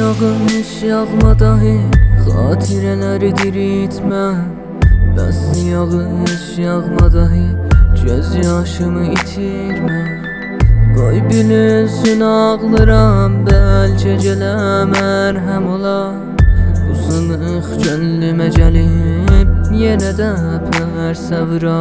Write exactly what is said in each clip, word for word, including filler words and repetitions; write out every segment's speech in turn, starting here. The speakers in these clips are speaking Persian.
yağış yağmadahi xatirələri diriltmə. Bəs yağış yağmadahi göz yaşımı itirmə. Qoy bilinsin ağlıram, bəlkə gələ mərhəm ola. Bu sınıq gönlümə gəlib yenə də pərsə vura.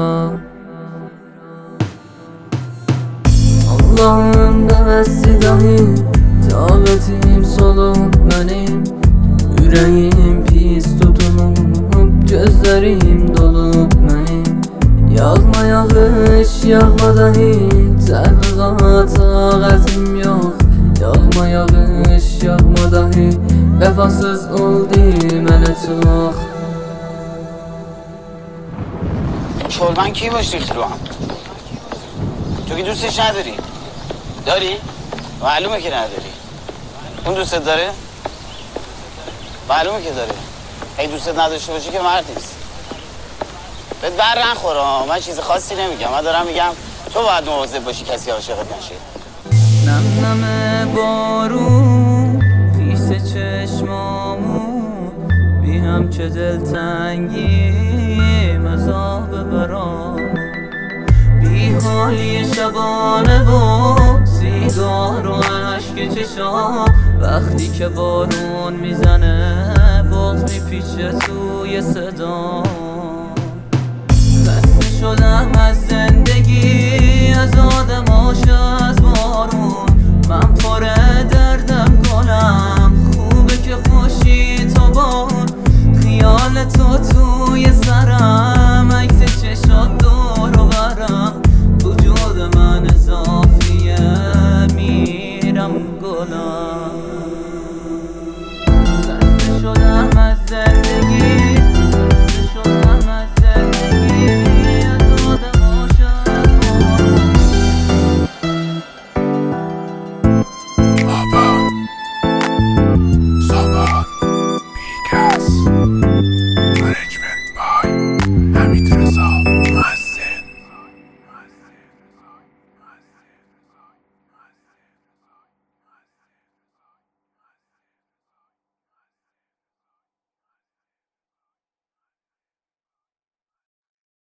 Allah'ım bəssi dahi taqətim solub mənim. Ürəyim pis tutulub, gözlərim dolub mənim. Yağma yağış yağma dahi təbliğat ağəzim yox. Yağma yağış yağma dahi vəfasız oldu mənə çox. شلبن کی باش ریختی رو هم؟ تو که دوستش نداری؟ داری؟ معلومه که نداری. اون دوستت داره؟ معلومه که داره. اگه دوستت نداشته باشی که مرد نیست. بهت بر نخوره. من چیز خاصی نمیگم. من دارم میگم تو باید مواظب باشی کسی عاشقت نشه. نم نم بارون خیس چشمامون بی هم چه دلتنگیم عذاب برام. بی حالی شبانه و سیگار و عشق چشام. وقتی که بارون میزنه باز میپیچه توی صدام. خسته شدم از زندگی، از آدماش، از بارون. من پر